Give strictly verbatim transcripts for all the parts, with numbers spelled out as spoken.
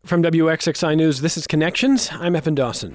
From W X X I News, this is Connections. I'm Evan Dawson.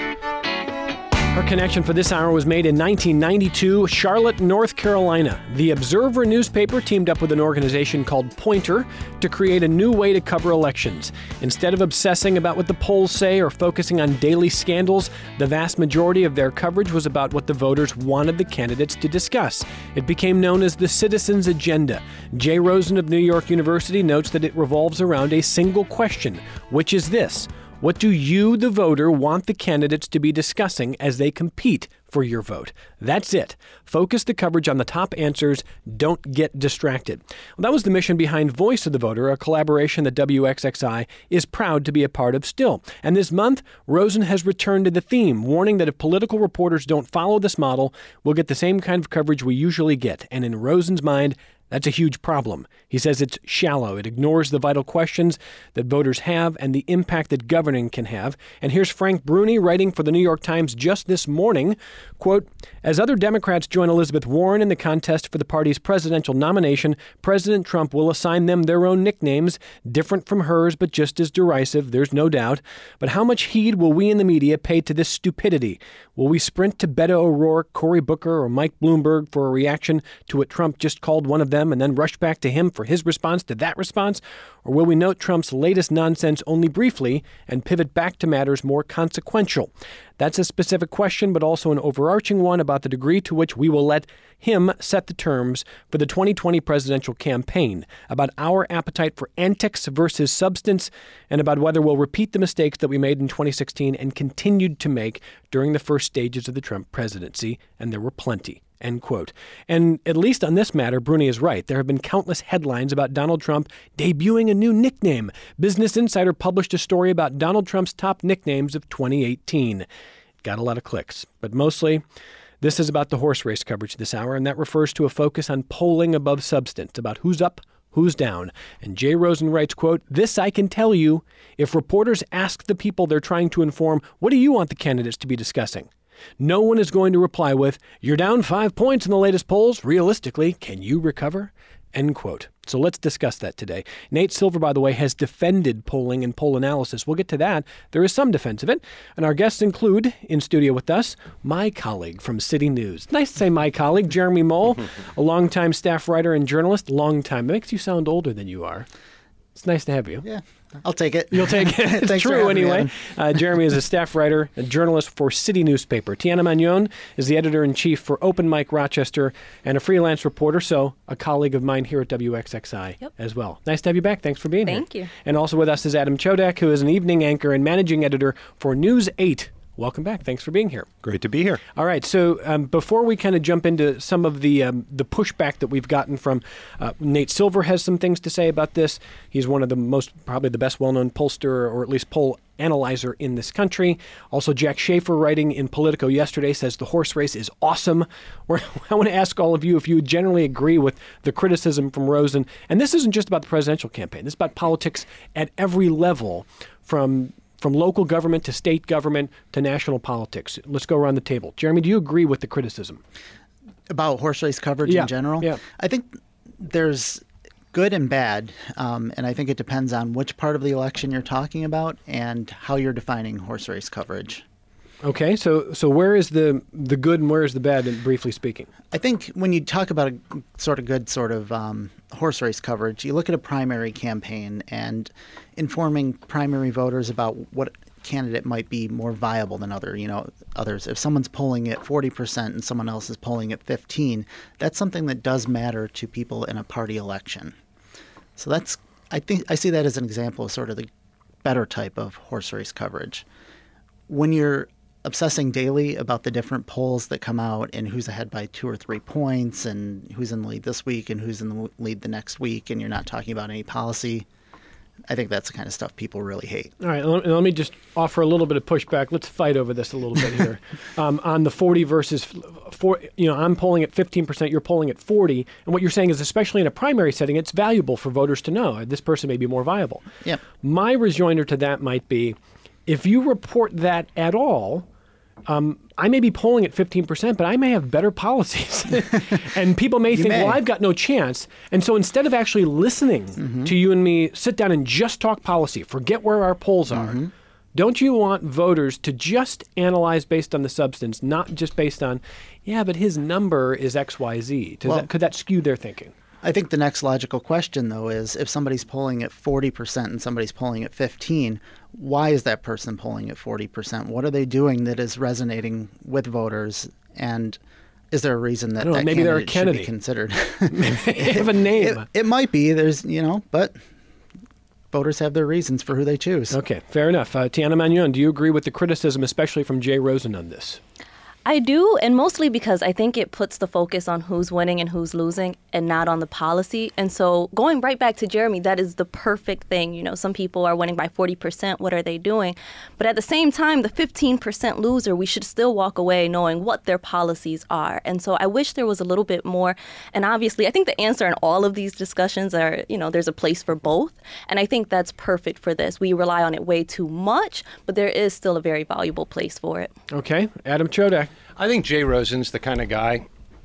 Our connection for this hour was made in nineteen ninety-two, Charlotte, North Carolina. The Observer newspaper teamed up with an organization called Poynter to create a new way to cover elections. Instead of obsessing about what the polls say or focusing on daily scandals, the vast majority of their coverage was about what the voters wanted the candidates to discuss. It became known as the Citizens' Agenda. Jay Rosen of New York University notes that it revolves around a single question, which is this: what do you, the voter, want the candidates to be discussing as they compete for your vote? That's it. Focus the coverage on the top answers. Don't get distracted. Well, that was the mission behind Voice of the Voter, a collaboration that W X X I is proud to be a part of still. And this month, Rosen has returned to the theme, warning that if political reporters don't follow this model, we'll get the same kind of coverage we usually get. And in Rosen's mind, that's a huge problem. He says it's shallow. It ignores the vital questions that voters have and the impact that governing can have. And here's Frank Bruni writing for the New York Times just this morning, quote, "As other Democrats join Elizabeth Warren in the contest for the party's presidential nomination, President Trump will assign them their own nicknames, different from hers but just as derisive, there's no doubt. But how much heed will we in the media pay to this stupidity? Will we sprint to Beto O'Rourke, Cory Booker, or Mike Bloomberg for a reaction to what Trump just called one of them and then rush back to him for his response to that response? Or will we note Trump's latest nonsense only briefly and pivot back to matters more consequential? That's a specific question, but also an overarching one about the degree to which we will let him set the terms for the twenty twenty presidential campaign, about our appetite for antics versus substance, and about whether we'll repeat the mistakes that we made in twenty sixteen and continued to make during the first stages of the Trump presidency, and there were plenty." End quote. And at least on this matter, Bruni is right. There have been countless headlines about Donald Trump debuting a new nickname. Business Insider published a story about Donald Trump's top nicknames of twenty eighteen. It got a lot of clicks, but mostly this is about the horse race coverage this hour, and that refers to a focus on polling above substance, about who's up, who's down. And Jay Rosen writes, quote, "This I can tell you, if reporters ask the people they're trying to inform, what do you want the candidates to be discussing? No one is going to reply with, you're down five points in the latest polls. Realistically, can you recover?" End quote. So let's discuss that today. Nate Silver, by the way, has defended polling and poll analysis. We'll get to that. There is some defense of it. And our guests include, in studio with us, my colleague from City News. Nice to say my colleague, Jeremy Mole, a longtime staff writer and journalist. Long time. It makes you sound older than you are. It's nice to have you. Yeah, I'll take it. You'll take it. It's true anyway. Uh, Jeremy is a staff writer, a journalist for City Newspaper. Tiana Magnon is the editor-in-chief for Open Mic Rochester and a freelance reporter, so a colleague of mine here at W X X I yep. as well. Nice to have you back. Thanks for being Thank here. Thank you. And also with us is Adam Chodak, who is an evening anchor and managing editor for News eight. Welcome back. Thanks for being here. Great to be here. All right. So um, before we kind of jump into some of the um, the pushback that we've gotten from uh, Nate Silver has some things to say about this. He's one of the most, probably the best well-known pollster, or at least poll analyzer in this country. Also, Jack Schaefer, writing in Politico yesterday, says the horse race is awesome. We're, I want to ask all of you if you generally agree with the criticism from Rosen. And this isn't just about the presidential campaign. This is about politics at every level, from From local government to state government to national politics. Let's go around the table. Jeremy, do you agree with the criticism? About horse race coverage yeah. in general? Yeah. I think there's good and bad, um, and I think it depends on which part of the election you're talking about and how you're defining horse race coverage. Okay, so so where is the the good and where is the bad, briefly speaking? I think when you talk about a sort of good sort of um, horse race coverage, you look at a primary campaign and informing primary voters about what candidate might be more viable than other, you know, others. If someone's polling at forty percent and someone else is polling at fifteen, that's something that does matter to people in a party election. So that's, I think, I see that as an example of sort of the better type of horse race coverage. When you're obsessing daily about the different polls that come out and who's ahead by two or three points and who's in the lead this week and who's in the lead the next week, and you're not talking about any policy, I think that's the kind of stuff people really hate. All right, let, let me just offer a little bit of pushback. Let's fight over this a little bit here. um, on the forty versus four, you know, I'm polling at fifteen percent, you're polling at forty, and what you're saying is, especially in a primary setting, it's valuable for voters to know this person may be more viable. Yeah. My rejoinder to that might be, if you report that at all, um, I may be polling at fifteen percent, but I may have better policies. And people may think, may. well, I've got no chance. And so instead of actually listening mm-hmm. to you and me sit down and just talk policy, forget where our polls are, mm-hmm. don't you want voters to just analyze based on the substance, not just based on, yeah, but his number is X Y Z? Does Well, that, could that skew their thinking? I think the next logical question, though, is if somebody's polling at forty percent and somebody's polling at fifteen, why is that person polling at forty percent? What are they doing that is resonating with voters? And is there a reason that know, that maybe they're a candidate Kennedy. should be considered? They have a name. It, it might be. There's, you know, but voters have their reasons for who they choose. Okay, fair enough. Uh, Tiana Magnon, do you agree with the criticism, especially from Jay Rosen on this? I do, and mostly because I think it puts the focus on who's winning and who's losing and not on the policy. And so going right back to Jeremy, that is the perfect thing. You know, some people are winning by forty percent. What are they doing? But at the same time, the fifteen percent loser, we should still walk away knowing what their policies are. And so I wish there was a little bit more. And obviously, I think the answer in all of these discussions are, you know, there's a place for both. And I think that's perfect for this. We rely on it way too much, but there is still a very valuable place for it. Okay, Adam Chodak. I think Jay Rosen's the kind of guy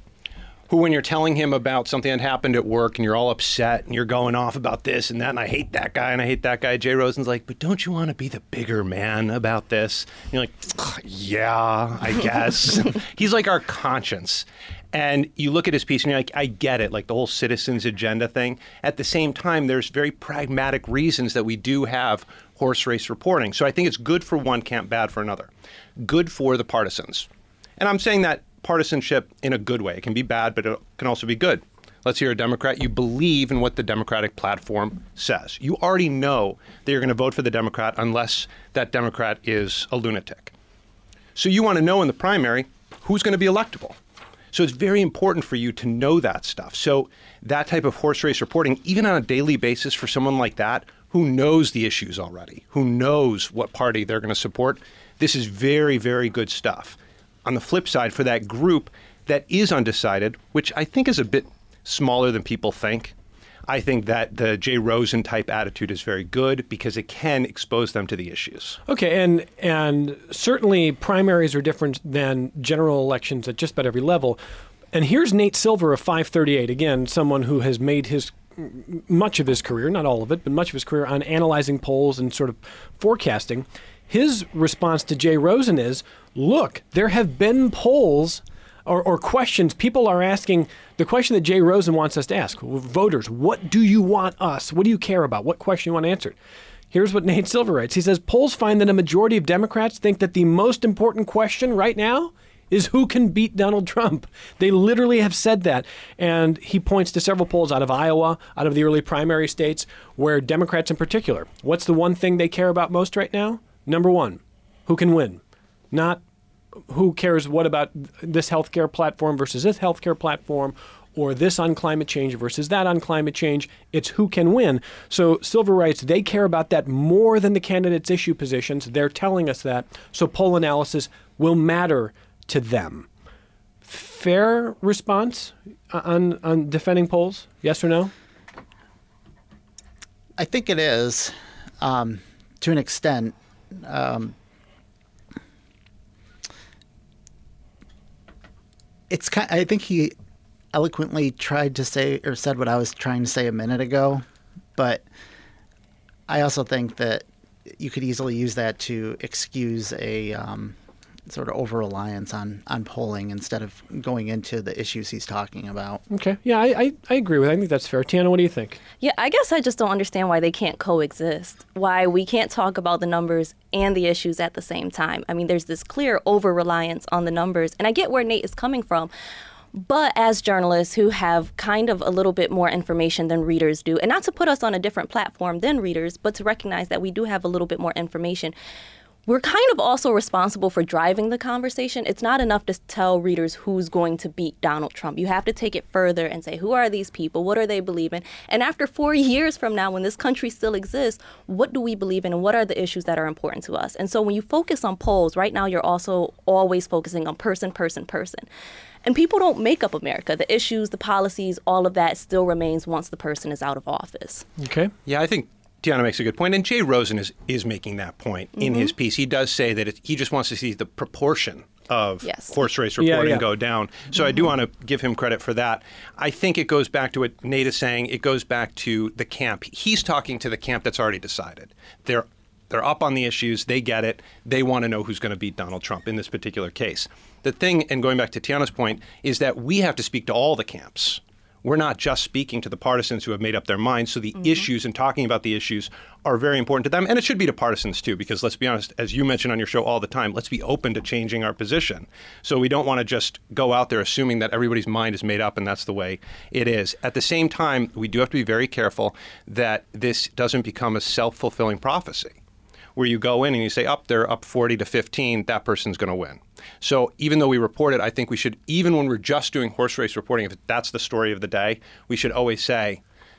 who, when you're telling him about something that happened at work and you're all upset and you're going off about this and that, and I hate that guy and I hate that guy, Jay Rosen's like, but don't you want to be the bigger man about this? And you're like, yeah, I guess. He's like our conscience. And you look at his piece and you're like, I get it, like the whole citizens agenda thing. At the same time, there's very pragmatic reasons that we do have horse race reporting. So I think it's good for one camp, bad for another. Good for the partisans. And I'm saying that partisanship in a good way. It can be bad, but it can also be good. Let's hear a Democrat. You believe in what the Democratic platform says. You already know that you're going to vote for the Democrat unless that Democrat is a lunatic. So you want to know in the primary who's going to be electable. So it's very important for you to know that stuff. So that type of horse race reporting, even on a daily basis for someone like that who knows the issues already, who knows what party they're going to support, this is very, very good stuff. On the flip side, for that group that is undecided, which I think is a bit smaller than people think, I think that the Jay Rosen type attitude is very good because it can expose them to the issues. Okay, and and certainly primaries are different than general elections at just about every level. And here's Nate Silver of five thirty-eight, again, someone who has made his much of his career, not all of it, but much of his career on analyzing polls and sort of forecasting. His response to Jay Rosen is, look, there have been polls or, or questions. People are asking the question that Jay Rosen wants us to ask. Voters, what do you want us? What do you care about? What question you want answered? Here's what Nate Silver writes. He says, polls find that a majority of Democrats think that the most important question right now is who can beat Donald Trump. They literally have said that. And he points to several polls out of Iowa, out of the early primary states, where Democrats in particular, what's the one thing they care about most right now? Number one, who can win? Not who cares what about this healthcare platform versus this healthcare platform, or this on climate change versus that on climate change. It's who can win. So Silver writes, they care about that more than the candidates' issue positions. They're telling us that. So poll analysis will matter to them. Fair response on, on defending polls? Yes or no? I think it is, um, to an extent. Um, it's kind. I think he eloquently tried to say or said what I was trying to say a minute ago, but I also think that you could easily use that to excuse a um, sort of over-reliance on, on polling instead of going into the issues he's talking about. Okay. Yeah, I, I, I agree with that. I think that's fair. Tiana, what do you think? Yeah, I guess I just don't understand why they can't coexist, why we can't talk about the numbers and the issues at the same time. I mean, there's this clear over-reliance on the numbers, and I get where Nate is coming from. But as journalists who have kind of a little bit more information than readers do, and not to put us on a different platform than readers, but to recognize that we do have a little bit more information, we're kind of also responsible for driving the conversation. It's not enough to tell readers who's going to beat Donald Trump. You have to take it further and say, who are these people? What are they believing? And after four years from now, when this country still exists, what do we believe in and what are the issues that are important to us? And so when you focus on polls, right now you're also always focusing on person, person, person. And people don't make up America. The issues, the policies, all of that still remains once the person is out of office. Okay. Yeah, I think Tiana makes a good point, and Jay Rosen is, is making that point in mm-hmm. his piece. He does say that it, he just wants to see the proportion of Yes. horse race Yeah, reporting yeah. go down. So mm-hmm. I do want to give him credit for that. I think it goes back to what Nate is saying. It goes back to the camp. He's talking to the camp that's already decided. They're they're up on the issues. They get it. They want to know who's going to beat Donald Trump in this particular case. The thing, and going back to Tiana's point, is that we have to speak to all the camps. We're not just speaking to the partisans who have made up their minds. So the mm-hmm. issues and talking about the issues are very important to them. And it should be to partisans, too, because let's be honest, as you mentioned on your show all the time, let's be open to changing our position. So we don't want to just go out there assuming that everybody's mind is made up and that's the way it is. At the same time, we do have to be very careful that this doesn't become a self-fulfilling prophecy, where you go in and you say, up, they're up forty to fifteen, that person's going to win. So even though we report it, I think we should, even when we're just doing horse race reporting, if that's the story of the day, we should always say,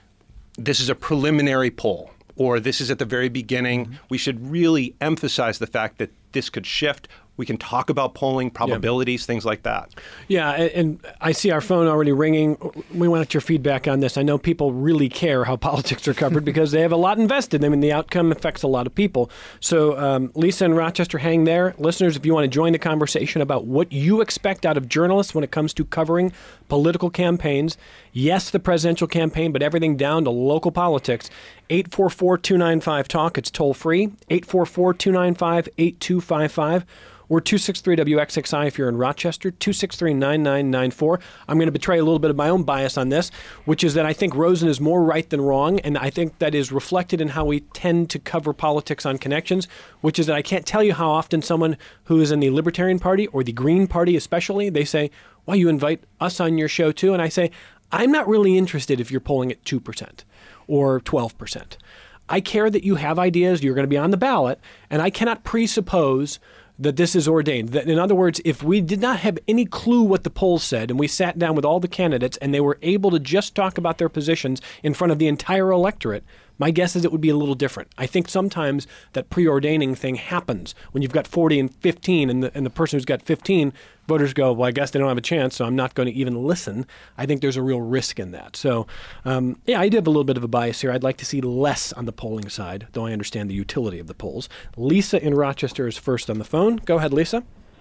this is a preliminary poll, or this is at the very beginning. Mm-hmm. We should really emphasize the fact that this could shift. We can talk about polling, probabilities, yeah. things like that. Yeah, and, and I see our phone already ringing. We want your feedback on this. I know people really care how politics are covered because they have a lot invested. I mean, the outcome affects a lot of people. So um, Lisa in Rochester, hang there. Listeners, if you want to join the conversation about what you expect out of journalists when it comes to covering political campaigns, yes, the presidential campaign, but everything down to local politics, eight four four, two nine five, talk. It's toll free, eight four four, two nine five, eight two five five. Or two six three W X X I if you're in Rochester, two six three, nine nine nine four. I'm going to betray a little bit of my own bias on this, which is that I think Rosen is more right than wrong, and I think that is reflected in how we tend to cover politics on Connections, which is that I can't tell you how often someone who is in the Libertarian Party or the Green Party especially, they say, well, you invite us on your show too, and I say, I'm not really interested if you're polling at two percent or twelve percent. I care that you have ideas, you're going to be on the ballot, and I cannot presuppose that this is ordained. That, in other words, if we did not have any clue what the polls said and we sat down with all the candidates and they were able to just talk about their positions in front of the entire electorate, my guess is it would be a little different. I think sometimes that preordaining thing happens when you've got forty and fifteen and the, and the person who's got fifteen, voters go, well, I guess they don't have a chance, so I'm not going to even listen. I think there's a real risk in that. So, um, yeah, I do have a little bit of a bias here. I'd like to see less on the polling side, though I understand the utility of the polls. Lisa in Rochester is first on the phone. Go ahead, Lisa.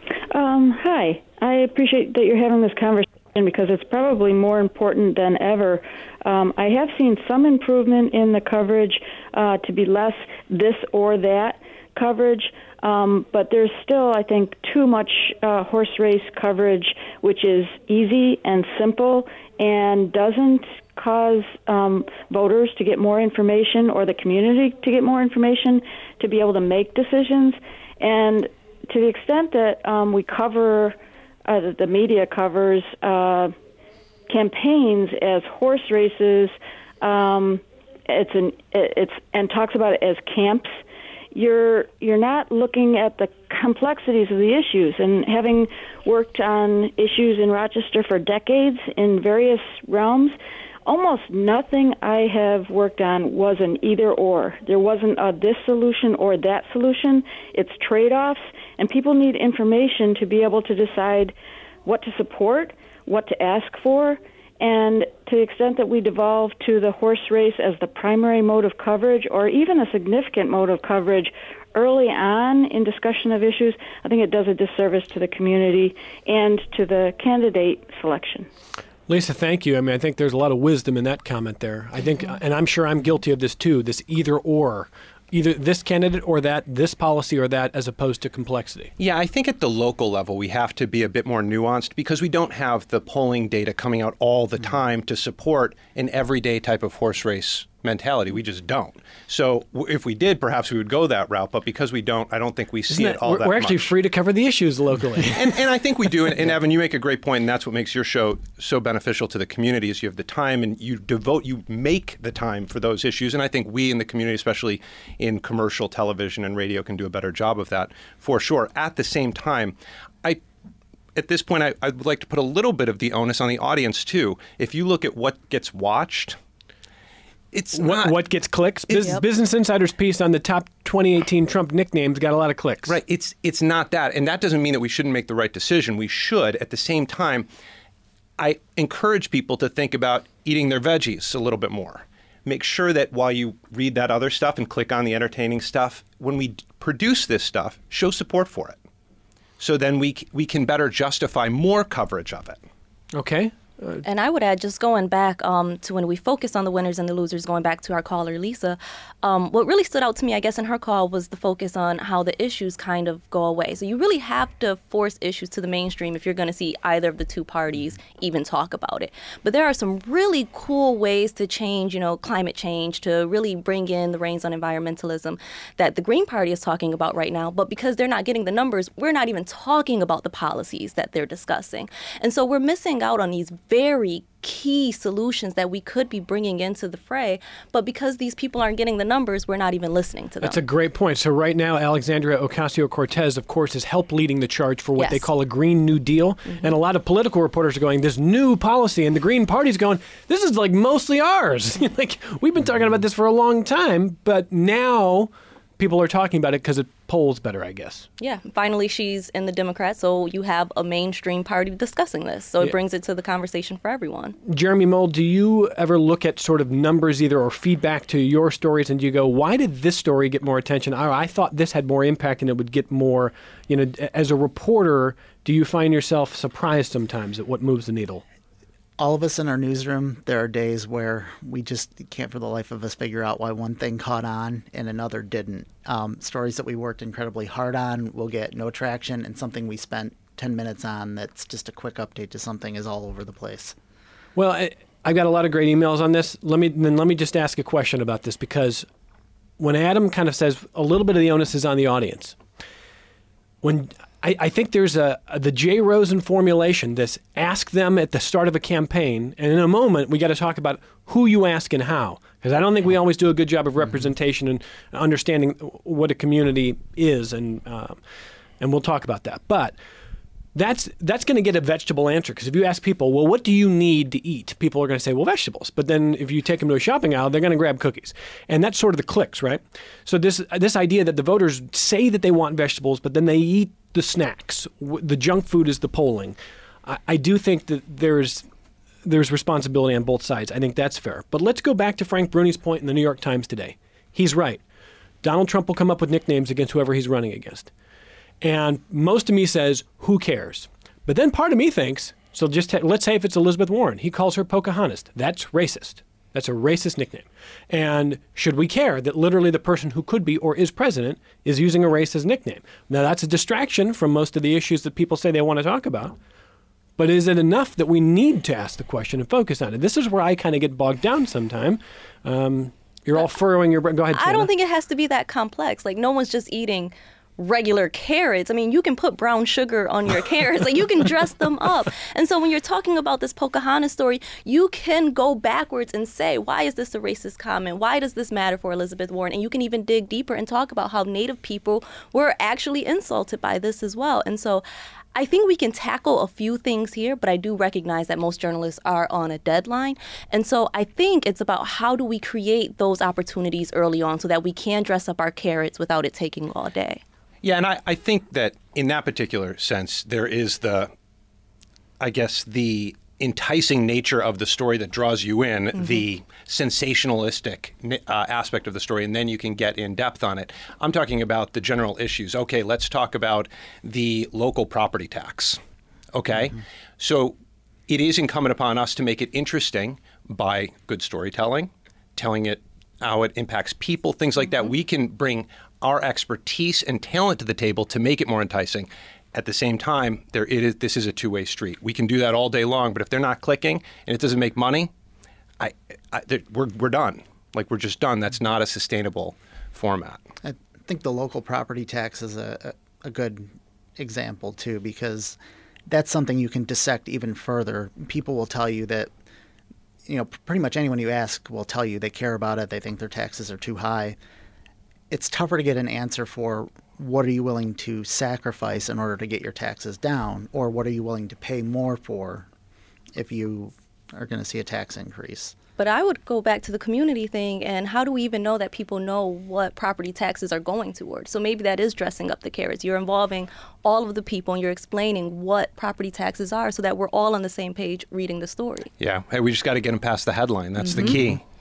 Um, hi. I appreciate that you're having this conversation because it's probably more important than ever. Um, I have seen some improvement in the coverage uh, to be less this or that coverage, um, but there's still, I think, too much uh, horse race coverage, which is easy and simple and doesn't cause um, voters to get more information or the community to get more information to be able to make decisions. And to the extent that um, we cover, uh, the media covers uh, campaigns as horse races, um, it's an it's and talks about it as camps. You're you're not looking at the complexities of the issues. And having worked on issues in Rochester for decades in various realms, almost nothing I have worked on was an either or. There wasn't a this solution or that solution. It's trade-offs, and people need information to be able to decide what to support, what to ask for, and to the extent that we devolve to the horse race as the primary mode of coverage or even a significant mode of coverage early on in discussion of issues, I think it does a disservice to the community and to the candidate selection. Lisa, thank you. I mean, I think there's a lot of wisdom in that comment there. I think, and I'm sure I'm guilty of this too, this either or. Either this candidate or that, this policy or that, as opposed to complexity. Yeah, I think at the local level, we have to be a bit more nuanced because we don't have the polling data coming out all the time to support an everyday type of horse race mentality. We just don't. So if we did, perhaps we would go that route. But because we don't, I don't think we see that, it all we're, that much. We're actually free to cover the issues locally. and, and I think we do. And, and Evan, you make a great point, and that's what makes your show so beneficial to the community is you have the time and you devote, you make the time for those issues. And I think we in the community, especially in commercial television and radio, can do a better job of that for sure. At the same time, I At this point, I, I would like to put a little bit of the onus on the audience, too. If you look at what gets watched, it's what, not. What gets clicks? Bus- Yep. Business Insider's piece on the top twenty eighteen Trump nicknames got a lot of clicks. Right. It's it's not that. And that doesn't mean that we shouldn't make the right decision. We should. At the same time, I encourage people to think about eating their veggies a little bit more. Make sure that while you read that other stuff and click on the entertaining stuff, when we produce this stuff, show support for it. so then we c- we can better justify more coverage of it. Okay. And I would add, just going back um, to when we focused on the winners and the losers, going back to our caller, Lisa, um, what really stood out to me, I guess, in her call was the focus on how the issues kind of go away. So you really have to force issues to the mainstream if you're going to see either of the two parties even talk about it. But there are some really cool ways to change, you know, climate change, to really bring in the reins on environmentalism that the Green Party is talking about right now. But because they're not getting the numbers, we're not even talking about the policies that they're discussing. And so we're missing out on these very key solutions that we could be bringing into the fray, but because these people aren't getting the numbers, we're not even listening to them. That's a great point. So right now, Alexandria Ocasio-Cortez, of course, is help leading the charge for what Yes. they call a Green New Deal. Mm-hmm. And a lot of political reporters are going, this new policy, and the Green Party's going, this is like mostly ours. Like, we've been talking about this for a long time, but now people are talking about it because it polls better, I guess. Yeah, finally she's in the Democrats, so you have a mainstream party discussing this. So it Yeah. brings it to the conversation for everyone. Jeremy Moll, do you ever look at sort of numbers either or feedback to your stories and do you go, why did this story get more attention? Oh, I thought this had more impact and it would get more, you know, as a reporter, do you find yourself surprised sometimes at what moves the needle? All of us in our newsroom, there are days where we just can't for the life of us figure out why one thing caught on and another didn't. Um, stories that we worked incredibly hard on will get no traction, and something we spent ten minutes on that's just a quick update to something is all over the place. Well, I, I've got a lot of great emails on this. Let me then let me just ask a question about this, because when Adam kind of says a little bit of the onus is on the audience, when I, I think there's a, a the Jay Rosen formulation, this ask them at the start of a campaign, and in a moment we got to talk about who you ask and how, because I don't think we always do a good job of representation and understanding what a community is, and um, and we'll talk about that. But that's that's going to get a vegetable answer, because if you ask people, well, what do you need to eat? People are going to say, well, vegetables. But then if you take them to a shopping aisle, they're going to grab cookies. And that's sort of the clicks, right? So this this idea that the voters say that they want vegetables, but then they eat the snacks. The junk food is the polling. I, I do think that there's there's responsibility on both sides. I think that's fair. But let's go back to Frank Bruni's point in the New York Times today. He's right. Donald Trump will come up with nicknames against whoever he's running against. And most of me says, who cares? But then part of me thinks, so just ta- let's say if it's Elizabeth Warren, he calls her Pocahontas. That's racist. That's a racist nickname. And should we care that literally the person who could be or is president is using a racist nickname? Now, that's a distraction from most of the issues that people say they want to talk about. But is it enough that we need to ask the question and focus on it? This is where I kind of get bogged down sometime. Um, you're all furrowing your brain. Go ahead, Shanna. I don't think it has to be that complex. Like, no one's just eating regular carrots. I mean, you can put brown sugar on your carrots. Like, you can dress them up. And so when you're talking about this Pocahontas story, you can go backwards and say, why is this a racist comment? Why does this matter for Elizabeth Warren? And you can even dig deeper and talk about how Native people were actually insulted by this as well. And so I think we can tackle a few things here, but I do recognize that most journalists are on a deadline. And so I think it's about how do we create those opportunities early on so that we can dress up our carrots without it taking all day. Yeah, and I, I think that in that particular sense, there is the, I guess, the enticing nature of the story that draws you in, mm-hmm. the sensationalistic uh, aspect of the story, and then you can get in depth on it. I'm talking about the general issues. Okay, let's talk about the local property tax. Okay, mm-hmm. So it is incumbent upon us to make it interesting by good storytelling, telling it how it impacts people, things like mm-hmm. that. We can bring our expertise and talent to the table to make it more enticing. At the same time, there it is. This is a two-way street. We can do that all day long, but if they're not clicking and it doesn't make money, I, I, we're we're done. Like, we're just done. That's not a sustainable format. I think the local property tax is a, a, a good example too, because that's something you can dissect even further. People will tell you that, you know, pretty much anyone you ask will tell you they care about it. They think their taxes are too high. It's tougher to get an answer for what are you willing to sacrifice in order to get your taxes down, or what are you willing to pay more for if you are going to see a tax increase. But I would go back to the community thing, and how do we even know that people know what property taxes are going towards? So maybe that is dressing up the carrots. You're involving all of the people and you're explaining what property taxes are so that we're all on the same page reading the story. Yeah. Hey, we just got to get them past the headline. That's mm-hmm. the key.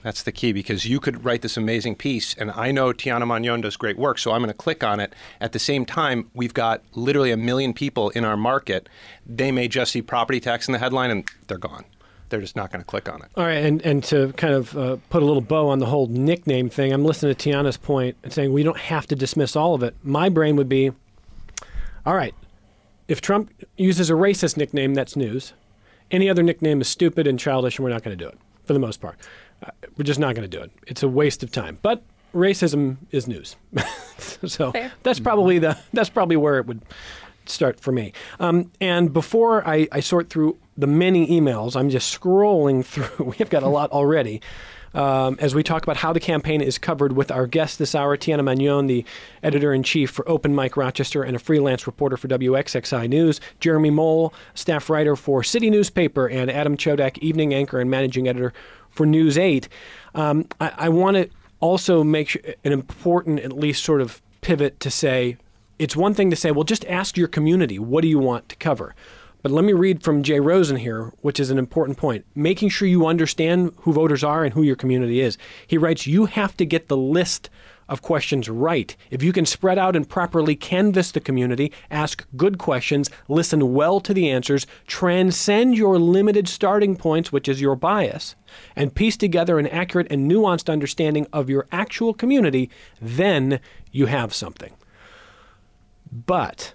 That's the key, because you could write this amazing piece, and I know Tiana Magnon does great work, so I'm going to click on it. At the same time, we've got literally a million people in our market. They may just see property tax in the headline, and they're gone. They're just not going to click on it. All right, and, and to kind of uh, put a little bow on the whole nickname thing, I'm listening to Tiana's point and saying we don't have to dismiss all of it. My brain would be, all right, if Trump uses a racist nickname, that's news. Any other nickname is stupid and childish, and we're not going to do it, for the most part. Uh, we're just not going to do it. It's a waste of time. But racism is news. So Fair. that's probably the that's probably where it would start for me. Um, and before I, I sort through the many emails, I'm just scrolling through. We've got a lot already. Um, as we talk about how the campaign is covered with our guest this hour, Tiana Magnon, the editor-in-chief for Open Mic Rochester and a freelance reporter for W X X I News, Jeremy Mole, staff writer for City Newspaper, and Adam Chodak, evening anchor and managing editor for News eight. Um, I, I want to also make sure, an important, at least sort of pivot to say, it's one thing to say, well, just ask your community, what do you want to cover? But let me read from Jay Rosen here, which is an important point. Making sure you understand who voters are and who your community is. He writes, you have to get the list of questions right. If you can spread out and properly canvass the community, ask good questions, listen well to the answers, transcend your limited starting points, which is your bias, and piece together an accurate and nuanced understanding of your actual community, then you have something. But,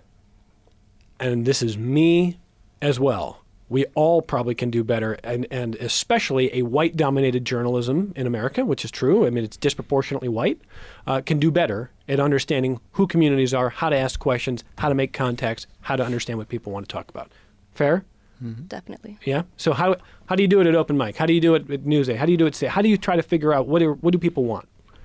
and this is me as well, we all probably can do better, and, and especially a white-dominated journalism in America, which is true, I mean, it's disproportionately white, uh, can do better at understanding who communities are, how to ask questions, how to make contacts, how to understand what people want to talk about. Fair? Mm-hmm. Definitely. Yeah? So how how do you do it at Open Mic? How do you do it at News eight? How do you do it today? How do you try to figure out what do, what do people want?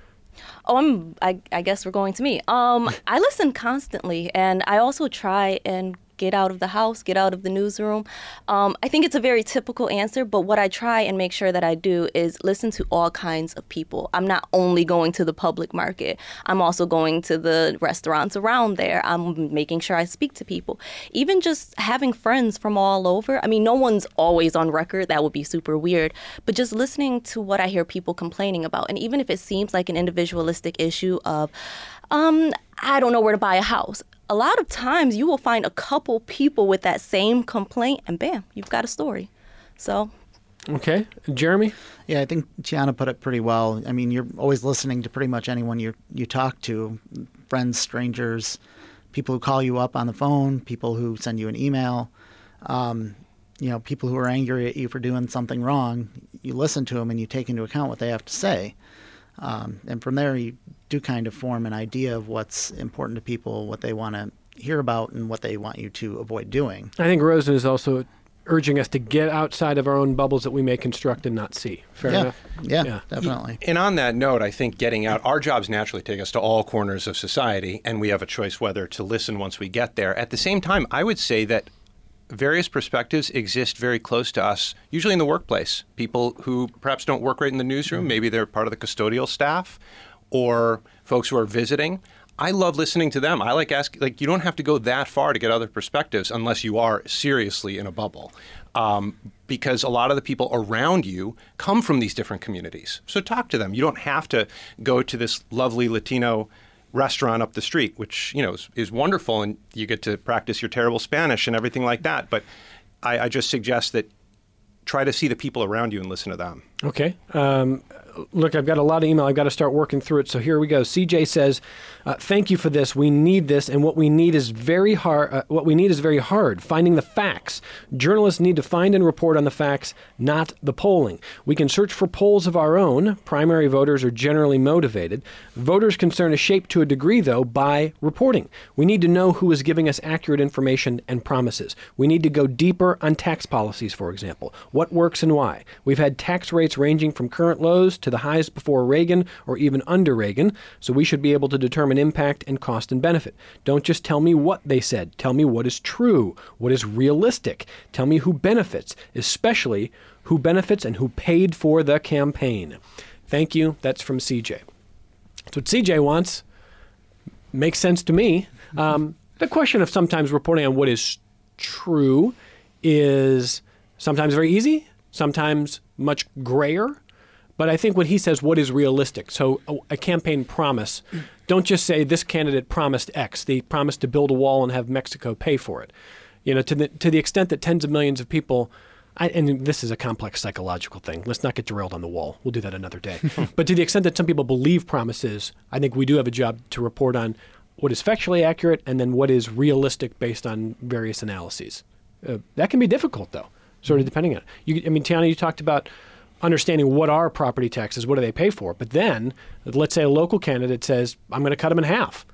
Oh, I'm, I, I guess we're going to me. Um, I listen constantly, and I also try and get out of the house, get out of the newsroom. Um, I think it's a very typical answer, but what I try and make sure that I do is listen to all kinds of people. I'm not only going to the public market. I'm also going to the restaurants around there. I'm making sure I speak to people. Even just having friends from all over. I mean, no one's always on record. That would be super weird. But just listening to what I hear people complaining about. And even if it seems like an individualistic issue of, um, I don't know where to buy a house. A lot of times you will find a couple people with that same complaint, and bam, you've got a story. So. Okay. Jeremy? Yeah, I think Tiana put it pretty well. I mean, you're always listening to pretty much anyone you you talk to, friends, strangers, people who call you up on the phone, people who send you an email, um, you know, people who are angry at you for doing something wrong. You listen to them and you take into account what they have to say. Um, and from there, you do kind of form an idea of what's important to people, what they want to hear about, and what they want you to avoid doing. I think Rosen is also urging us to get outside of our own bubbles that we may construct and not see. Fair yeah. enough? Yeah, yeah, definitely. And on that note, I think getting out, our jobs naturally take us to all corners of society, and we have a choice whether to listen once we get there. At the same time, I would say that various perspectives exist very close to us, usually in the workplace. People who perhaps don't work right in the newsroom, maybe they're part of the custodial staff, or folks who are visiting. I love listening to them. I like asking, like, you don't have to go that far to get other perspectives unless you are seriously in a bubble. Um, because a lot of the people around you come from these different communities. So talk to them. You don't have to go to this lovely Latino restaurant up the street, which, you know, is, is wonderful, and you get to practice your terrible Spanish and everything like that. But I, I just suggest that try to see the people around you and listen to them. Okay. Um, look, I've got a lot of email. I've got to start working through it. So here we go. C J says, uh, thank you for this. We need this. And what we need is very hard. Uh, what we need is very hard. Finding the facts. Journalists need to find and report on the facts, not the polling. We can search for polls of our own. Primary voters are generally motivated. Voters' concern is shaped to a degree, though, by reporting. We need to know who is giving us accurate information and promises. We need to go deeper on tax policies, for example. What works and why? We've had tax rates ranging from current lows to the highs before Reagan or even under Reagan, so we should be able to determine impact and cost and benefit. Don't just tell me what they said. Tell me what is true, what is realistic. Tell me who benefits, especially who benefits and who paid for the campaign. Thank you. That's from C J. That's what C J wants. Makes sense to me. Um, the question of sometimes reporting on what is true is sometimes very easy, sometimes much grayer. But I think when he says what is realistic, so a, a campaign promise, don't just say this candidate promised X. They promised to build a wall and have Mexico pay for it. You know, to the to the extent that tens of millions of people, I, and this is a complex psychological thing. Let's not get derailed on the wall. We'll do that another day. But to the extent that some people believe promises, I think we do have a job to report on what is factually accurate and then what is realistic based on various analyses. Uh, that can be difficult, though, sort of depending on it. You, I mean, Tiana, you talked about understanding what are property taxes, what do they pay for? But then, let's say a local candidate says, I'm going to cut them in half.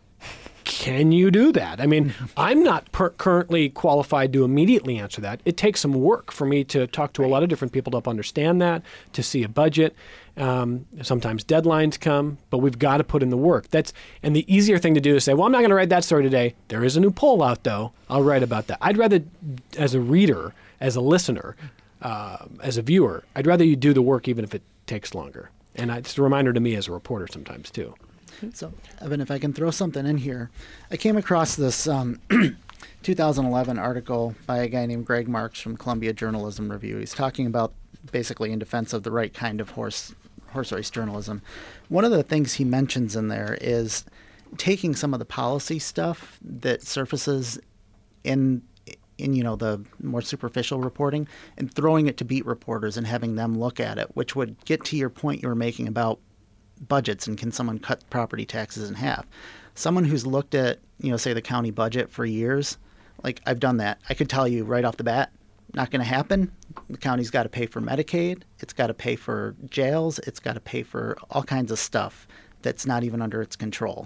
Can you do that? I mean, I'm not per- currently qualified to immediately answer that. It takes some work for me to talk to a lot of different people to help understand that, to see a budget. Um, sometimes deadlines come, but we've got to put in the work. That's and the easier thing to do is say, well, I'm not going to write that story today. There is a new poll out, though. I'll write about that. I'd rather, as a reader, as a listener, uh, as a viewer, I'd rather you do the work even if it takes longer. And I, it's a reminder to me as a reporter sometimes, too. So, Evan, if I can throw something in here, I came across this um, two thousand eleven article by a guy named Greg Marks from Columbia Journalism Review. He's talking about basically in defense of the right kind of horse horse race journalism. One of the things he mentions in there is taking some of the policy stuff that surfaces in in you know the more superficial reporting and throwing it to beat reporters and having them look at it, which would get to your point you were making about budgets and can someone cut property taxes in half. Someone who's looked at, you know, say the county budget for years, like I've done that. I could tell you right off the bat, not going to happen. The county's got to pay for Medicaid. It's got to pay for jails. It's got to pay for all kinds of stuff that's not even under its control.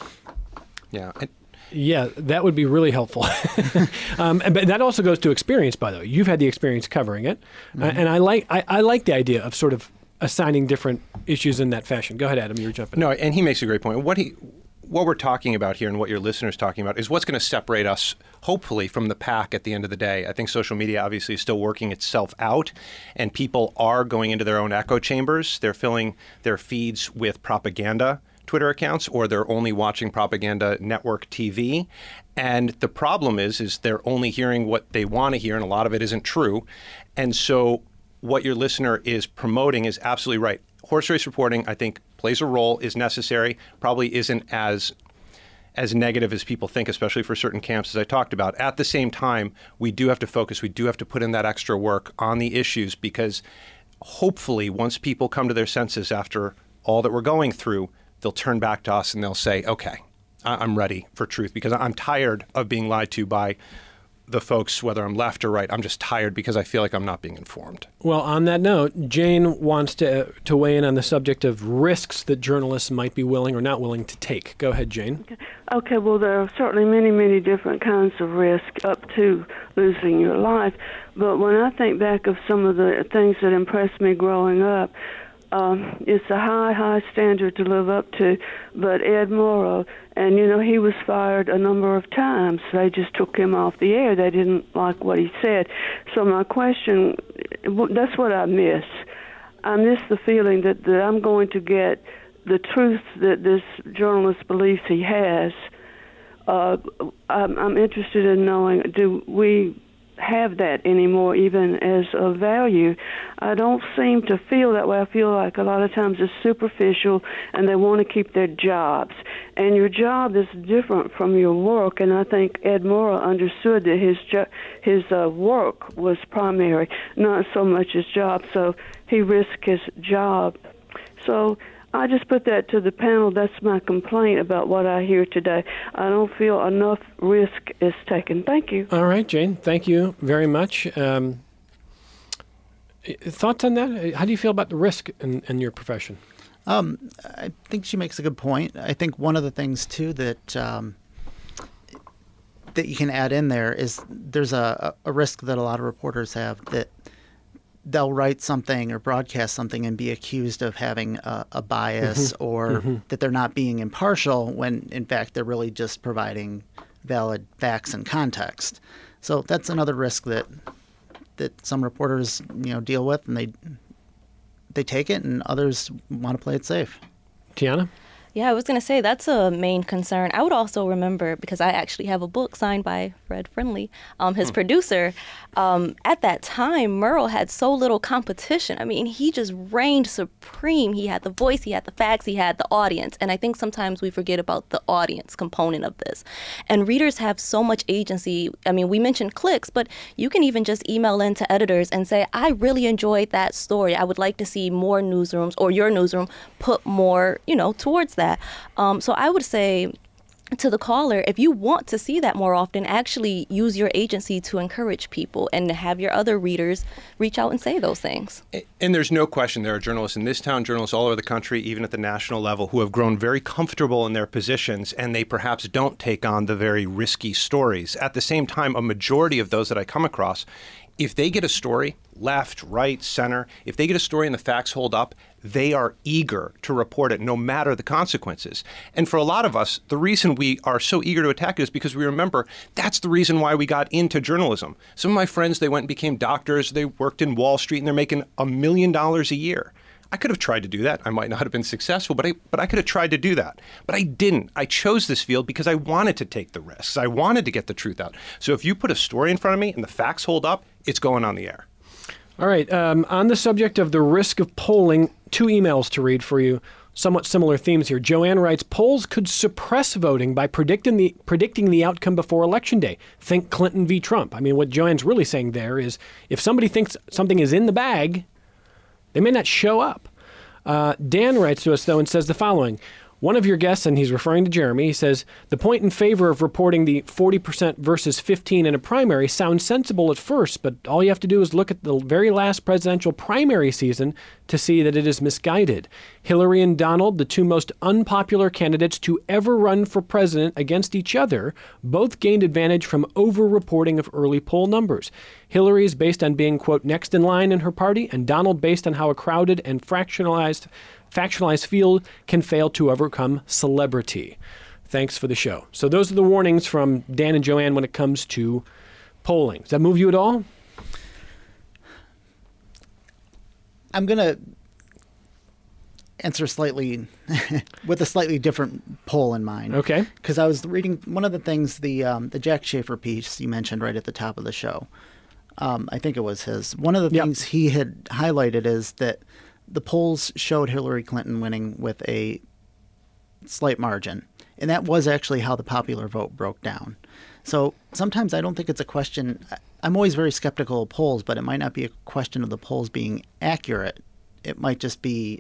Yeah. I- Yeah, that would be really helpful. um, but that also goes to experience, by the way. You've had the experience covering it. Mm-hmm. Uh, and I like I, I like the idea of sort of assigning different issues in that fashion. Go ahead, Adam. You were jumping. No, and he makes a great point. What he, what we're talking about here, and what your listeners talking about, is what's going to separate us, hopefully, from the pack at the end of the day. I think social media obviously is still working itself out, and people are going into their own echo chambers. They're filling their feeds with propaganda Twitter accounts, or they're only watching propaganda network T V. And the problem is, is they're only hearing what they want to hear, and a lot of it isn't true. And so what your listener is promoting is absolutely right. Horse race reporting, I think, plays a role, is necessary, probably isn't as as negative as people think, especially for certain camps, as I talked about. At the same time, we do have to focus, we do have to put in that extra work on the issues, because hopefully once people come to their senses after all that we're going through, they'll turn back to us and they'll say, okay, I- I'm ready for truth, because I'm tired of being lied to by the folks, whether I'm left or right. I'm just tired because I feel like I'm not being informed. Well, on that note, Jane wants to to weigh in on the subject of risks that journalists might be willing or not willing to take. Go ahead, Jane. Okay, okay well, there are certainly many, many different kinds of risk up to losing your life. But when I think back of some of the things that impressed me growing up, Um, it's a high, high standard to live up to, but Ed Morrow, and, you know, he was fired a number of times. They just took him off the air. They didn't like what he said. So my question, that's what I miss. I miss the feeling that, that I'm going to get the truth that this journalist believes he has. Uh, I'm, I'm interested in knowing, do we have that anymore, even as a value? I don't seem to feel that way. I feel like a lot of times it's superficial, and they want to keep their jobs. And your job is different from your work, and I think Ed Morrow understood that his jo- his uh, work was primary, not so much his job, so he risked his job. So I just put that to the panel. That's my complaint about what I hear today. I don't feel enough risk is taken. Thank you. All right, Jane. Thank you very much. Um, thoughts on that? How do you feel about the risk in, in your profession? Um, I think she makes a good point. I think one of the things, too, that um, that you can add in there is there's a, a risk that a lot of reporters have that they'll write something or broadcast something and be accused of having a, a bias mm-hmm. or mm-hmm. that they're not being impartial when, in fact, they're really just providing valid facts and context. So that's another risk that that some reporters, you know, deal with, and they they take it, and others want to play it safe. Tiana? Yeah, I was going to say that's a main concern. I would also remember, because I actually have a book signed by Fred Friendly, um, his hmm. producer. Um, at that time, Murrell had so little competition. I mean, he just reigned supreme. He had the voice, he had the facts, he had the audience. And I think sometimes we forget about the audience component of this. And readers have so much agency. I mean, we mentioned clicks, but you can even just email in to editors and say, I really enjoyed that story. I would like to see more newsrooms or your newsroom put more, you know, towards that. Um, so I would say to the caller, if you want to see that more often, actually use your agency to encourage people and have your other readers reach out and say those things. And there's no question there are journalists in this town, journalists all over the country, even at the national level, who have grown very comfortable in their positions, and they perhaps don't take on the very risky stories. At the same time, a majority of those that I come across, if they get a story, left, right, center, if they get a story and the facts hold up, they are eager to report it no matter the consequences. And for a lot of us, the reason we are so eager to attack it is because we remember that's the reason why we got into journalism. Some of my friends, they went and became doctors, they worked in Wall Street, and they're making a million dollars a year. I could have tried to do that. I might not have been successful, but I but I could have tried to do that. But I didn't. I chose this field because I wanted to take the risks. I wanted to get the truth out. So if you put a story in front of me and the facts hold up, it's going on the air. All right. Um, on the subject of the risk of polling, two emails to read for you. Somewhat similar themes here. Joanne writes, polls could suppress voting by predicting the predicting the outcome before Election Day. Think Clinton v. Trump. I mean, what Joanne's really saying there is if somebody thinks something is in the bag, they may not show up. Uh, Dan writes to us, though, and says the following. One of your guests, and he's referring to Jeremy, he says, the point in favor of reporting the forty percent versus fifteen in a primary sounds sensible at first, but all you have to do is look at the very last presidential primary season to see that it is misguided. Hillary and Donald, the two most unpopular candidates to ever run for president against each other, both gained advantage from over-reporting of early poll numbers. Hillary is based on being, quote, next in line in her party, and Donald based on how a crowded and fractionalized factionalized field can fail to overcome celebrity. Thanks for the show. So those are the warnings from Dan and Joanne when it comes to polling. Does that move you at all? I'm going to answer slightly with a slightly different poll in mind. Okay. Because I was reading one of the things, the um, the Jack Schaefer piece you mentioned right at the top of the show. Um, I think it was his. One of the yep. things he had highlighted is that the polls showed Hillary Clinton winning with a slight margin. And that was actually how the popular vote broke down. So sometimes I don't think it's a question. I'm always very skeptical of polls, but it might not be a question of the polls being accurate. It might just be,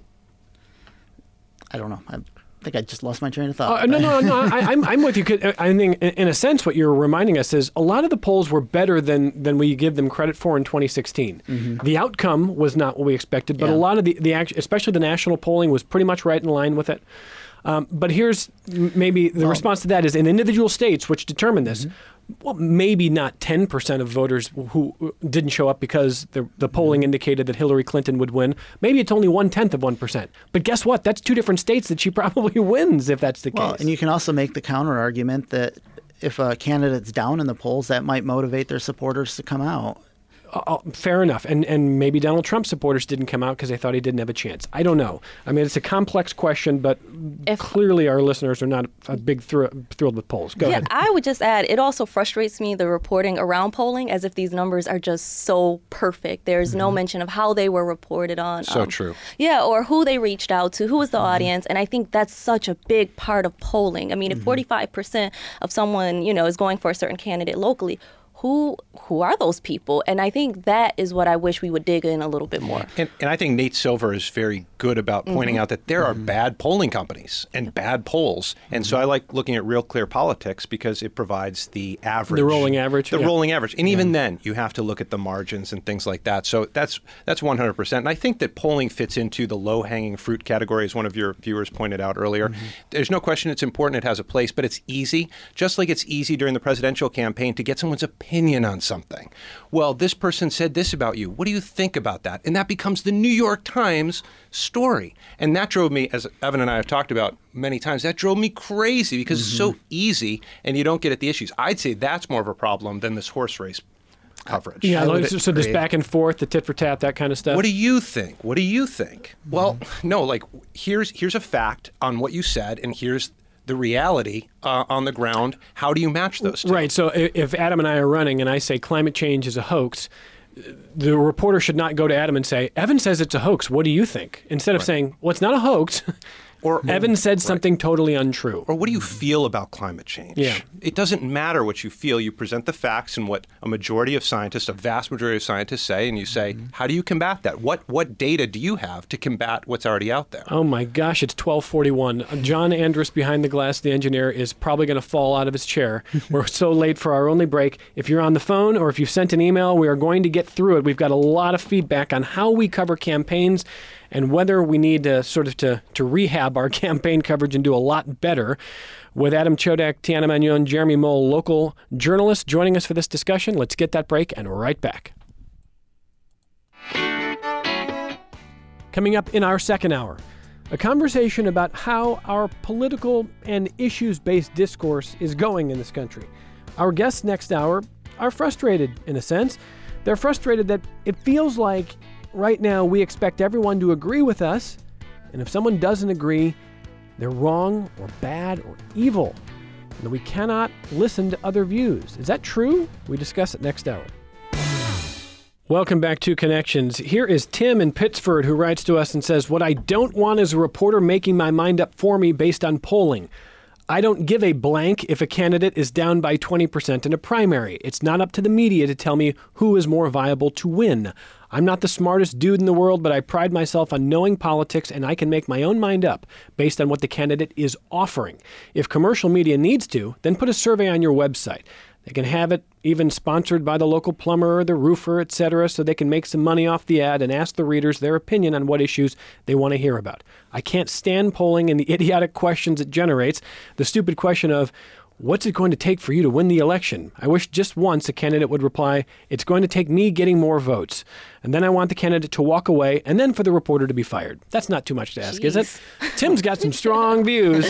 I don't know. I think I just lost my train of thought. Uh, no, no, no. I, I'm, I'm with you. I think, in a sense, what you're reminding us is a lot of the polls were better than, than we give them credit for in twenty sixteen. Mm-hmm. The outcome was not what we expected, but yeah. a lot of the, the act, especially the national polling, was pretty much right in line with it. Um, but here's maybe the well, response to that is in individual states, which determine this, mm-hmm. well, maybe not ten percent of voters who didn't show up because the, the polling mm-hmm. indicated that Hillary Clinton would win. Maybe it's only one-tenth of one percent. But guess what? That's two different states that she probably wins if that's the well, case. And you can also make the counter-argument that if a candidate's down in the polls, that might motivate their supporters to come out. Uh, fair enough. And and maybe Donald Trump supporters didn't come out because they thought he didn't have a chance. I don't know. I mean, it's a complex question, but if, clearly our listeners are not a big thr- thrilled with polls. Go yeah, ahead. I would just add, it also frustrates me, the reporting around polling, as if these numbers are just so perfect. There's mm-hmm. no mention of how they were reported on. So um, true. Yeah, or who they reached out to, who was the mm-hmm. audience. And I think that's such a big part of polling. I mean, if mm-hmm. forty-five percent of someone, you know, is going for a certain candidate locally, Who who are those people? And I think that is what I wish we would dig in a little bit more. And, and I think Nate Silver is very good about pointing mm-hmm. out that there are mm-hmm. bad polling companies and bad polls. And mm-hmm. so I like looking at Real Clear Politics because it provides the average. The rolling average. The yeah. rolling average. And yeah. even then, you have to look at the margins and things like that. So that's that's one hundred percent. And I think that polling fits into the low-hanging fruit category, as one of your viewers pointed out earlier. Mm-hmm. There's no question it's important. It has a place, but it's easy. Just like it's easy during the presidential campaign to get someone's opinion on something. Well, this person said this about you. What do you think about that? And that becomes the New York Times story. And that drove me, as Evan and I have talked about many times, that drove me crazy because mm-hmm. it's so easy and you don't get at the issues. I'd say that's more of a problem than this horse race. coverage. Yeah, I would so, so this agree. back and forth, the tit for tat, that kind of stuff. What do you think? What do you think? Mm-hmm. Well, no, like here's here's a fact on what you said, and here's the reality uh, on the ground. How do you match those two? Right. So i- if Adam and I are running and I say climate change is a hoax, the reporter should not go to Adam and say, Evan says it's a hoax. What do you think? Instead of saying, well, it's not a hoax. Or Evan said something totally untrue. Or what do you feel about climate change? Yeah. It doesn't matter what you feel. You present the facts and what a majority of scientists, a vast majority of scientists say, and you say, how do you combat that? What what data do you have to combat what's already out there? Oh my gosh, it's twelve forty-one. John Andrus behind the glass, the engineer, is probably going to fall out of his chair. We're so late for our only break. If you're on the phone or if you've sent an email, we are going to get through it. We've got a lot of feedback on how we cover campaigns and whether we need to sort of to, to rehab our campaign coverage and do a lot better. With Adam Chodak, Tiana Magnon, Jeremy Mole, local journalists joining us for this discussion. Let's get that break and right back. Coming up in our second hour, a conversation about how our political and issues-based discourse is going in this country. Our guests next hour are frustrated, in a sense. They're frustrated that it feels like right now we expect everyone to agree with us, and if someone doesn't agree, they're wrong or bad or evil, and that we cannot listen to other views. Is that true? We discuss it next hour. Welcome back to Connections. Here is Tim in Pittsford who writes to us and says, what I don't want is a reporter making my mind up for me based on polling. I don't give a blank if a candidate is down by twenty percent in a primary. It's not up to the media to tell me who is more viable to win. I'm not the smartest dude in the world, but I pride myself on knowing politics, and I can make my own mind up based on what the candidate is offering. If commercial media needs to, then put a survey on your website. They can have it even sponsored by the local plumber or the roofer, et cetera, so they can make some money off the ad and ask the readers their opinion on what issues they want to hear about. I can't stand polling and the idiotic questions it generates. The stupid question of, what's it going to take for you to win the election? I wish just once a candidate would reply, it's going to take me getting more votes. And then I want the candidate to walk away and then for the reporter to be fired. That's not too much to ask, Jeez. is it? Tim's got some strong views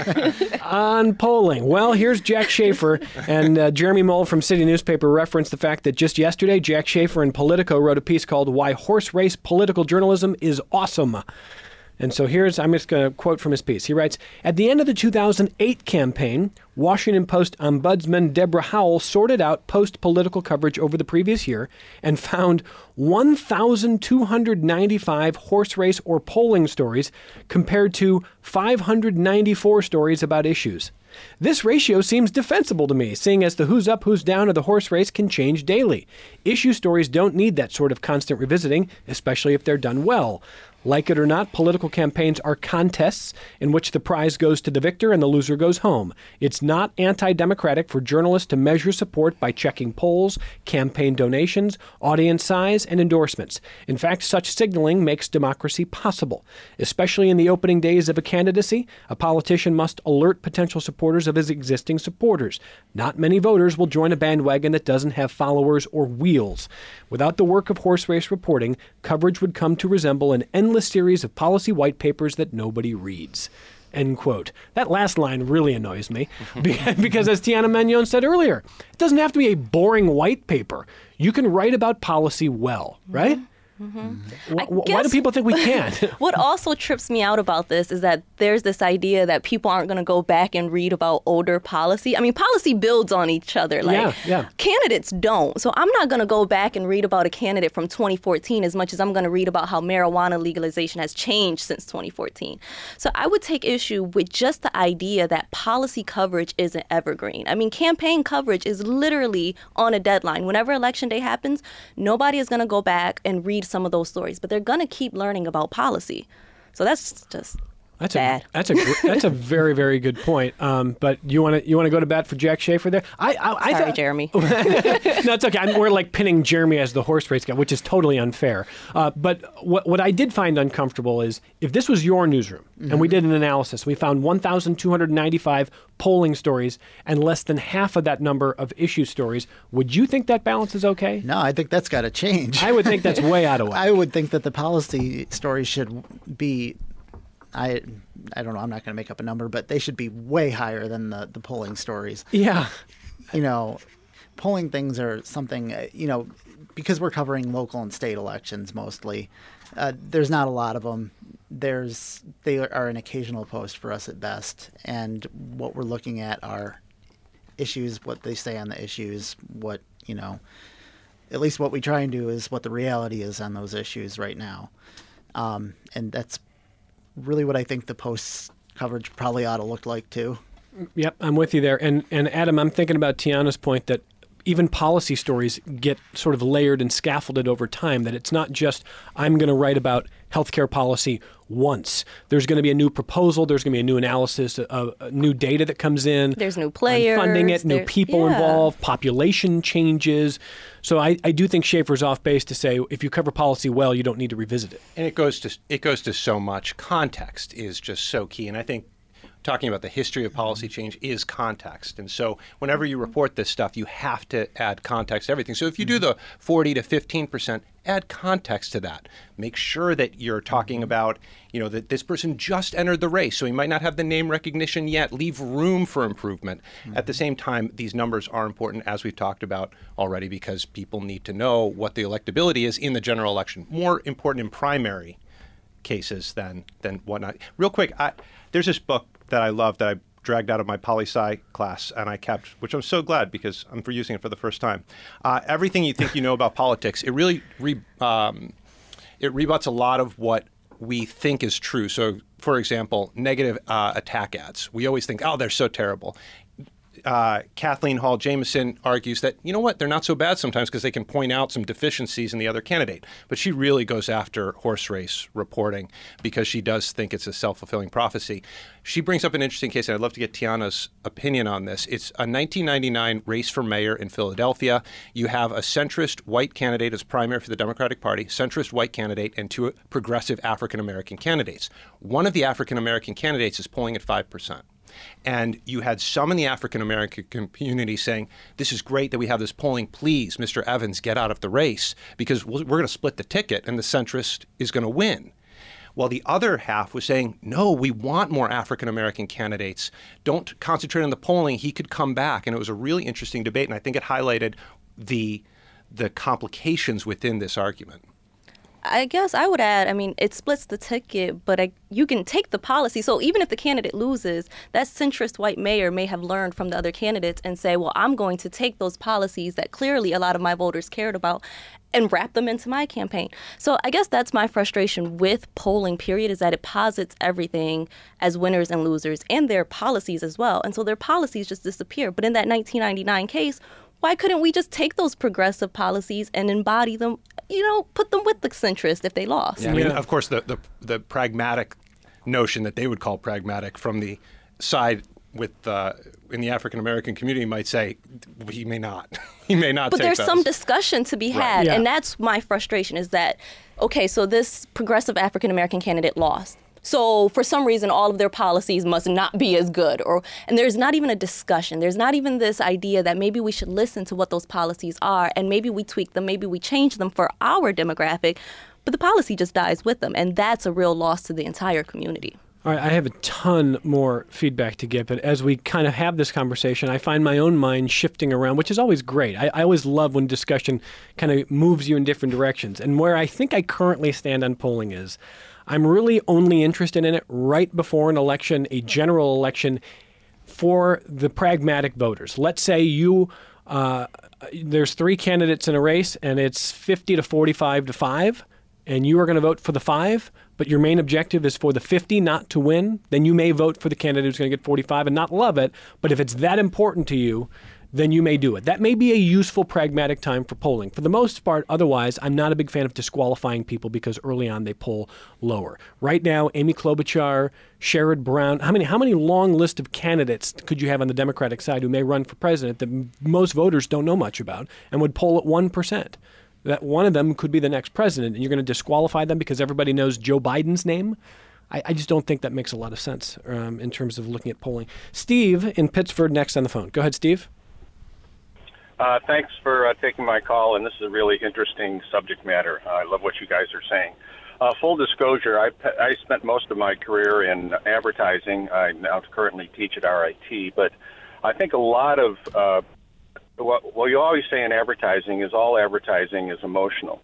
on polling. Well, here's Jack Schaefer, and uh, Jeremy Mole from City Newspaper referenced the fact that just yesterday, Jack Schaefer in Politico wrote a piece called Why Horse Race Political Journalism is Awesome. And so here's, I'm just going to quote from his piece. He writes, at the end of the two thousand eight campaign, Washington Post ombudsman Deborah Howell sorted out post-political coverage over the previous year and found one thousand two hundred ninety-five horse race or polling stories compared to five hundred ninety-four stories about issues. This ratio seems defensible to me, seeing as the who's up, who's down of the horse race can change daily. Issue stories don't need that sort of constant revisiting, especially if they're done well. Like it or not, political campaigns are contests in which the prize goes to the victor and the loser goes home. It's not anti-democratic for journalists to measure support by checking polls, campaign donations, audience size, and endorsements. In fact, such signaling makes democracy possible. Especially in the opening days of a candidacy, a politician must alert potential supporters of his existing supporters. Not many voters will join a bandwagon that doesn't have followers or wheels. Without the work of horse race reporting, coverage would come to resemble an endless series of policy white papers that nobody reads. End quote. That last line really annoys me because, as Tiana Magnon said earlier, it doesn't have to be a boring white paper. You can write about policy well, right? Mm-hmm. Why, why do people think we can't? What also trips me out about this is that there's this idea that people aren't going to go back and read about older policy. I mean, policy builds on each other. Like, yeah, yeah. Candidates don't. So I'm not going to go back and read about a candidate from twenty fourteen as much as I'm going to read about how marijuana legalization has changed since twenty fourteen. So I would take issue with just the idea that policy coverage isn't evergreen. I mean, campaign coverage is literally on a deadline. Whenever election day happens, nobody is going to go back and read some of those stories, but they're going to keep learning about policy. So that's just that's bad. A, that's a that's a very very good point. Um, but you want to you want to go to bat for Jack Schaefer there? I I, I Sorry, thought, Jeremy. No, it's okay. I'm, we're like pinning Jeremy as the horse race guy, which is totally unfair. Uh, but what what I did find uncomfortable is if this was your newsroom mm-hmm. and we did an analysis, we found one thousand two hundred ninety-five polling stories and less than half of that number of issue stories. Would you think that balance is okay? No, I think that's got to change. I would think that's way out of whack. I would think that the policy stories should be, I I don't know, I'm not going to make up a number, but they should be way higher than the, the polling stories. Yeah. You know, polling things are something, uh, you know, because we're covering local and state elections mostly, uh, there's not a lot of them. There's they are an occasional post for us at best, and what we're looking at are issues, what they say on the issues, what, you know, at least what we try and do is what the reality is on those issues right now. Um, and that's really what I think the Post's coverage probably ought to look like too. Yep, I'm with you there. And and Adam, I'm thinking about Tiana's point that even policy stories get sort of layered and scaffolded over time, that it's not just, I'm going to write about healthcare policy once. There's going to be a new proposal. There's going to be a new analysis, of, of new data that comes in. There's new players. I'm funding it, new people yeah. involved, population changes. So I, I do think Schaefer's off base to say if you cover policy well, you don't need to revisit it. And it goes to it goes to so much. Context is just so key. And I think talking about the history of policy change is context. And so whenever you report this stuff, you have to add context to everything. So if you do the forty to fifteen percent, add context to that. Make sure that you're talking about, you know, that this person just entered the race, so he might not have the name recognition yet. Leave room for improvement. Mm-hmm. At the same time, these numbers are important, as we've talked about already, because people need to know what the electability is in the general election. More important in primary cases than than whatnot. Real quick, I, there's this book that I love that I dragged out of my poli-sci class and I kept, which I'm so glad because I'm for using it for the first time. Uh, everything you think you know about politics, it really re, um, it rebuts a lot of what we think is true. So, for example, negative uh, attack ads. We always think, oh, they're so terrible. Uh, Kathleen Hall Jamieson argues that, you know what, they're not so bad sometimes because they can point out some deficiencies in the other candidate. But she really goes after horse race reporting because she does think it's a self-fulfilling prophecy. She brings up an interesting case, and I'd love to get Tiana's opinion on this. It's a nineteen ninety-nine race for mayor in Philadelphia. You have a centrist white candidate as primary for the Democratic Party, centrist white candidate, and two progressive African-American candidates. One of the African-American candidates is polling at five percent. And you had some in the African-American community saying, this is great that we have this polling. Please, Mister Evans, get out of the race because we're going to split the ticket and the centrist is going to win. While the other half was saying, no, we want more African-American candidates. Don't concentrate on the polling. He could come back. And it was a really interesting debate. And I think it highlighted the the complications within this argument. I guess I would add, I mean, it splits the ticket, but I, you can take the policy. So even if the candidate loses, that centrist white mayor may have learned from the other candidates and say, well, I'm going to take those policies that clearly a lot of my voters cared about and wrap them into my campaign. So I guess that's my frustration with polling, period, is that it posits everything as winners and losers and their policies as well. And so their policies just disappear. But in that nineteen ninety-nine case, why couldn't we just take those progressive policies and embody them, you know, put them with the centrist if they lost? Yeah, I mean, yeah. Of course, the, the the pragmatic notion that they would call pragmatic from the side with uh, in the African-American community might say, he may not. he may not But take there's those. some discussion to be had. Right. Yeah. And that's my frustration is that, okay, so this progressive African-American candidate lost. So for some reason, all of their policies must not be as good. Or and there's not even a discussion. There's not even this idea that maybe we should listen to what those policies are and maybe we tweak them, maybe we change them for our demographic. But the policy just dies with them. And that's a real loss to the entire community. All right, I have a ton more feedback to give, but as we kind of have this conversation, I find my own mind shifting around, which is always great. I, I always love when discussion kind of moves you in different directions. And where I think I currently stand on polling is I'm really only interested in it right before an election, a general election, for the pragmatic voters. Let's say you uh, there's three candidates in a race, and it's fifty to forty-five to five, and you are going to vote for the five, but your main objective is for the fifty not to win, then you may vote for the candidate who's going to get forty-five and not love it. But if it's that important to you, then you may do it. That may be a useful, pragmatic time for polling. For the most part, otherwise, I'm not a big fan of disqualifying people because early on they poll lower. Right now, Amy Klobuchar, Sherrod Brown, how many how many long list of candidates could you have on the Democratic side who may run for president that m- most voters don't know much about and would poll at one percent? That one of them could be the next president, and you're going to disqualify them because everybody knows Joe Biden's name? I, I just don't think that makes a lot of sense um, in terms of looking at polling. Steve in Pittsford next on the phone. Go ahead, Steve. Uh, thanks for uh, taking my call, and this is a really interesting subject matter. Uh, I love what you guys are saying. Uh, full disclosure, I, I spent most of my career in advertising. I now currently teach at R I T, but I think a lot of uh, what, what you always say in advertising is all advertising is emotional.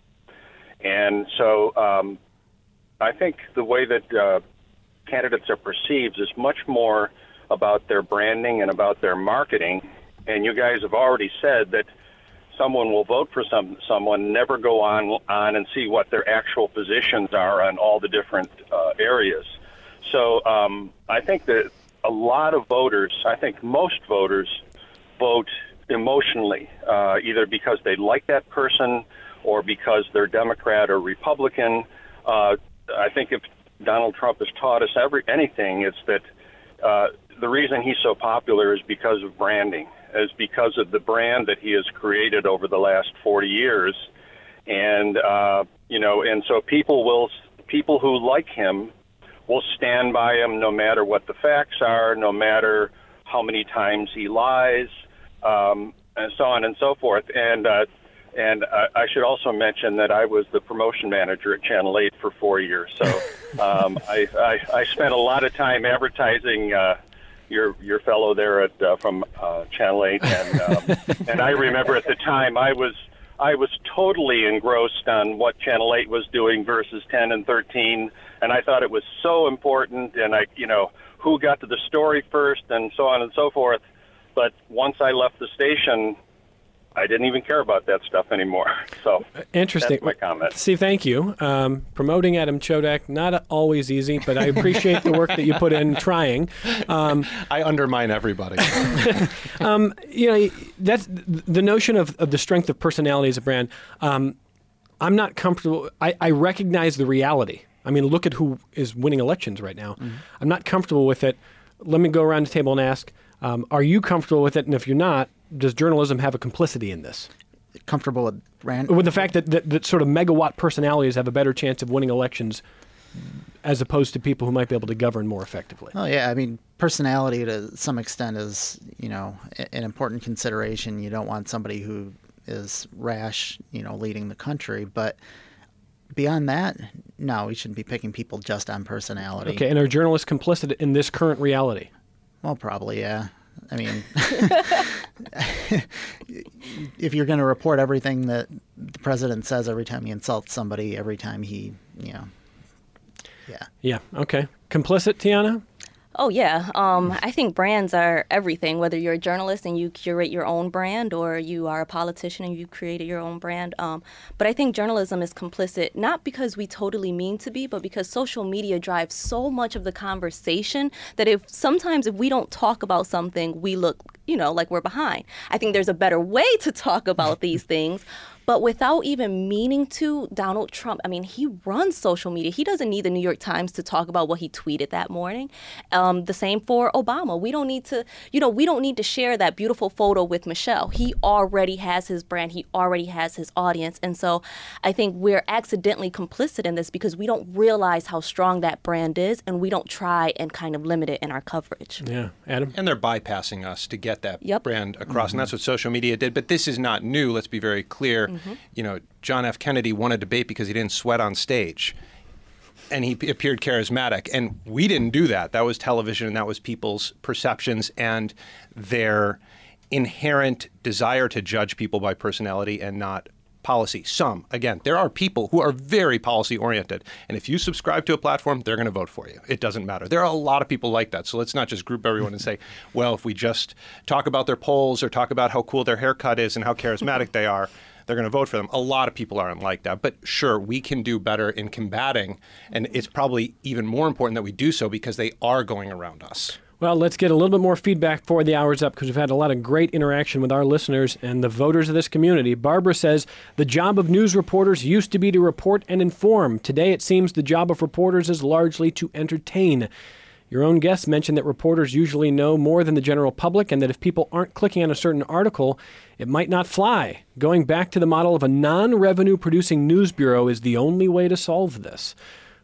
And so um, I think the way that uh, candidates are perceived is much more about their branding and about their marketing. And you guys have already said that someone will vote for some someone, never go on on and see what their actual positions are on all the different uh, areas. So um, I think that a lot of voters, I think most voters, vote emotionally, uh, either because they like that person or because they're Democrat or Republican. Uh, I think if Donald Trump has taught us every anything, it's that uh, the reason he's so popular is because of branding, is because of the brand that he has created over the last forty years. And, uh, you know, and so people will, people who like him will stand by him no matter what the facts are, no matter how many times he lies, um, and so on and so forth. And, uh, and uh, I should also mention that I was the promotion manager at Channel eight for four years. So um, I, I, I spent a lot of time advertising uh, your your fellow there at uh, from uh, Channel eight, and um, and I remember at the time I was I was totally engrossed on what Channel eight was doing versus ten and thirteen, and I thought it was so important, and I you know who got to the story first and so on and so forth. But once I left the station, I didn't even care about that stuff anymore. So interesting. That's my comment. Steve, thank you. Um, promoting Adam Chodak, not always easy, but I appreciate the work that you put in trying. Um, I undermine everybody. um, you know, that's the notion of, of the strength of personality as a brand. Um, I'm not comfortable. I, I recognize the reality. I mean, look at who is winning elections right now. Mm-hmm. I'm not comfortable with it. Let me go around the table and ask, um, are you comfortable with it? And if you're not, does journalism have a complicity in this? Comfortable with brand? With the fact that, that, that sort of megawatt personalities have a better chance of winning elections as opposed to people who might be able to govern more effectively? Oh, yeah. I mean, personality to some extent is, you know, an important consideration. You don't want somebody who is rash, you know, leading the country. But beyond that, no, we shouldn't be picking people just on personality. Okay, and are journalists complicit in this current reality? Well, probably, yeah. I mean, if you're going to report everything that the president says every time he insults somebody, every time he, you know, yeah. Yeah, okay. Complicit, Tiana? Oh, yeah. Um, I think brands are everything, whether you're a journalist and you curate your own brand or you are a politician and you created your own brand. Um, but I think journalism is complicit, not because we totally mean to be, but because social media drives so much of the conversation that if sometimes if we don't talk about something, we look, you know, like we're behind. I think there's a better way to talk about these things. But without even meaning to, Donald Trump, I mean, he runs social media. He doesn't need the New York Times to talk about what he tweeted that morning. Um, the same for Obama. We don't need to, you know, we don't need to share that beautiful photo with Michelle. He already has his brand. He already has his audience. And so I think we're accidentally complicit in this because we don't realize how strong that brand is, and we don't try and kind of limit it in our coverage. Yeah. Adam? And they're bypassing us to get that yep. brand across. Mm-hmm. And that's what social media did. But this is not new. Let's be very clear. Mm-hmm. You know, John F. Kennedy won a debate because he didn't sweat on stage. And he p- appeared charismatic. And we didn't do that. That was television, and that was people's perceptions and their inherent desire to judge people by personality and not policy. Some, again, there are people who are very policy-oriented. And if you subscribe to a platform, they're going to vote for you. It doesn't matter. There are a lot of people like that. So let's not just group everyone and say, well, if we just talk about their polls or talk about how cool their haircut is and how charismatic they are, they're going to vote for them. A lot of people aren't like that. But sure, we can do better in combating. And it's probably even more important that we do so because they are going around us. Well, let's get a little bit more feedback before the hour's up because we've had a lot of great interaction with our listeners and the voters of this community. Barbara says, the job of news reporters used to be to report and inform. Today, it seems the job of reporters is largely to entertain. Your own guest mentioned that reporters usually know more than the general public and that if people aren't clicking on a certain article, it might not fly. Going back to the model of a non-revenue producing news bureau is the only way to solve this.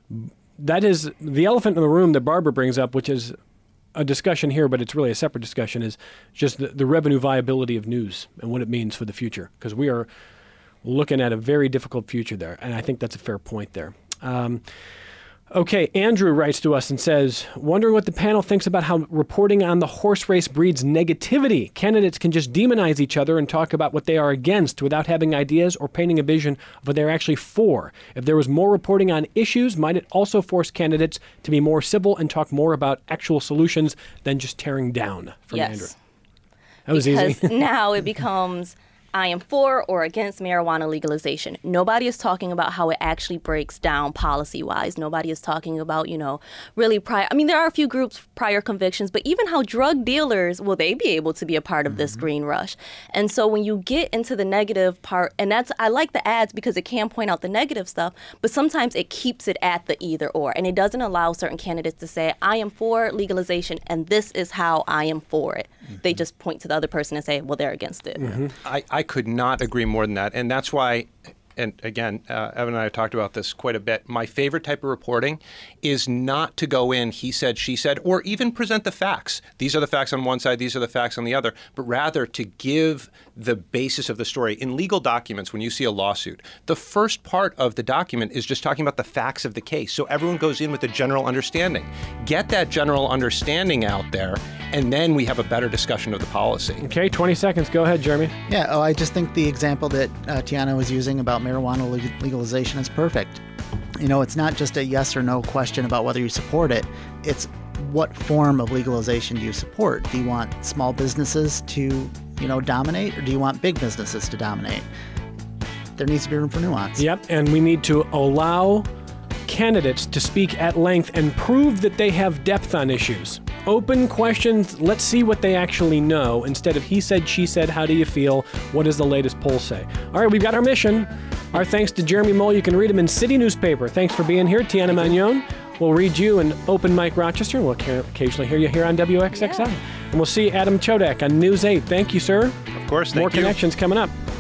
That is the elephant in the room that Barbara brings up, which is a discussion here, but it's really a separate discussion, is just the, the revenue viability of news and what it means for the future. Because we are looking at a very difficult future there, and I think that's a fair point there. Um, Okay, Andrew writes to us and says, wondering what the panel thinks about how reporting on the horse race breeds negativity. Candidates can just demonize each other and talk about what they are against without having ideas or painting a vision of what they're actually for. If there was more reporting on issues, might it also force candidates to be more civil and talk more about actual solutions than just tearing down? From yes. Andrew. That was because easy. Now it becomes, I am for or against marijuana legalization. Nobody is talking about how it actually breaks down policy-wise. Nobody is talking about, you know, really prior. I mean, there are a few groups, prior convictions, but even how drug dealers, will they be able to be a part of this mm-hmm. green rush? And so when you get into the negative part, and that's, I like the ads because it can point out the negative stuff, but sometimes it keeps it at the either or. And it doesn't allow certain candidates to say, I am for legalization, and this is how I am for it. Mm-hmm. They just point to the other person and say, well, they're against it. Mm-hmm. I, I could not agree more than that. And that's why, and again, uh, Evan and I have talked about this quite a bit. My favorite type of reporting is not to go in, he said, she said, or even present the facts. These are the facts on one side, these are the facts on the other, but rather to give the basis of the story. In legal documents, when you see a lawsuit, the first part of the document is just talking about the facts of the case. So everyone goes in with a general understanding. Get that general understanding out there, and then we have a better discussion of the policy. Okay, twenty seconds. Go ahead, Jeremy. Yeah, oh, I just think the example that uh, Tiana was using about marijuana legalization is perfect. You know, it's not just a yes or no question about whether you support it. It's what form of legalization do you support? Do you want small businesses to, you know, dominate, or do you want big businesses to dominate? There needs to be room for nuance. Yep, and we need to allow candidates to speak at length and prove that they have depth on issues. Open questions, let's see what they actually know, instead of he said, she said, how do you feel, what does the latest poll say? All right, we've got our mission. Our thanks to Jeremy Mole. You can read him in City Newspaper. Thanks for being here. Tiana Magnon. We'll read you in Open Mic Rochester, and we'll occasionally hear you here on W X X I. Yeah. And we'll see Adam Chodak on News eight. Thank you, sir. Of course, thank More you. connections coming up.